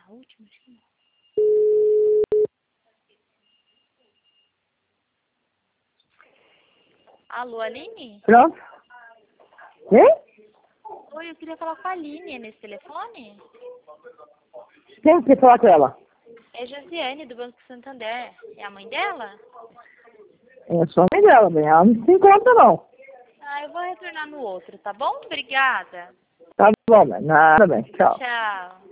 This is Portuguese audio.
A última, acho que não. Alô, Aline? Pronto. Quem? Oi, eu queria falar com a Aline. É nesse telefone? Quem quer falar com ela? É Josiane, do Banco Santander. É a mãe dela? É só a mãe dela, bem. Ela não se encontra, não. Ah, eu vou retornar no outro, tá bom? Obrigada. Tá bom, mas nada bem. Tchau. Tchau.